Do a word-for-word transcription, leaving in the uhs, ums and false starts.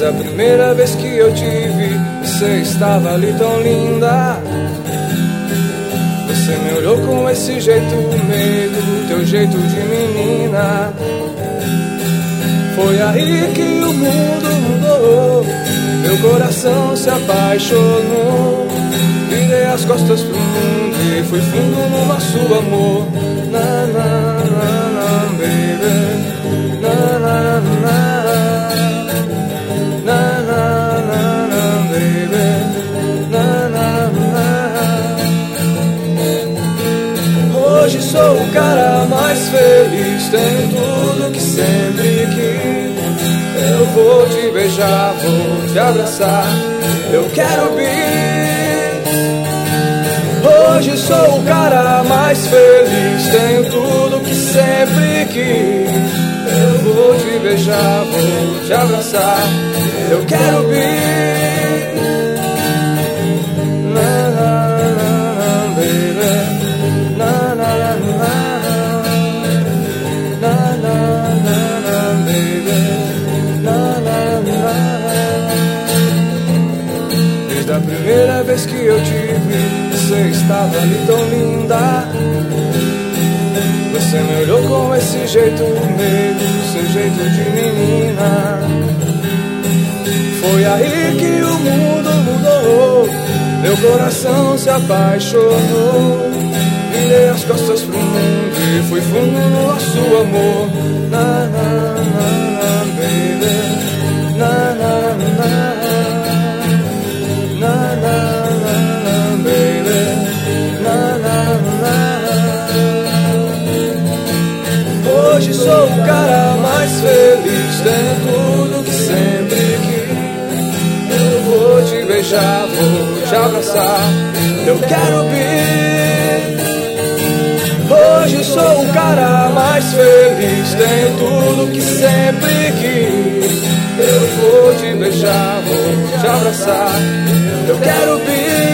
a primeira vez que eu te vi, você estava ali tão linda. Você me olhou com esse jeito meio, teu jeito de menina. Foi aí que o mundo mudou, meu coração se apaixonou. Virei as costas pro mundo e fui fundo no nosso amor. Na, na, na, na, baby. Na, na, na. Na, na, na, na, baby. Na, na, na. Hoje sou o cara mais feliz, tenho tudo que sempre quis. Eu vou te beijar, vou te abraçar, eu quero vir. Hoje sou o cara mais feliz, tenho tudo que sempre quis. Eu vou te beijar, vou te abraçar, eu quero vir. Na, na, na, baby. Na, na, na. Na, na, na, baby. Na, na, na. Desde a primeira vez que eu te vi, você estava ali tão linda. Você me olhou com esse jeito meio, seu jeito de menina. Foi aí que o mundo mudou, meu coração se apaixonou. Virei as costas pro mundo e fui fundo no nosso amor. Na, na, na, na, baby. Na, na, na. Na, na, na, baby. Na, na, na. Hoje sou o cara mais feliz, tenho tudo que sempre quis. Eu vou te beijar, vou te abraçar, eu quero vir. Hoje sou o cara mais feliz, tenho tudo que sempre quis. Eu vou te beijar, vou te abraçar, eu quero vir.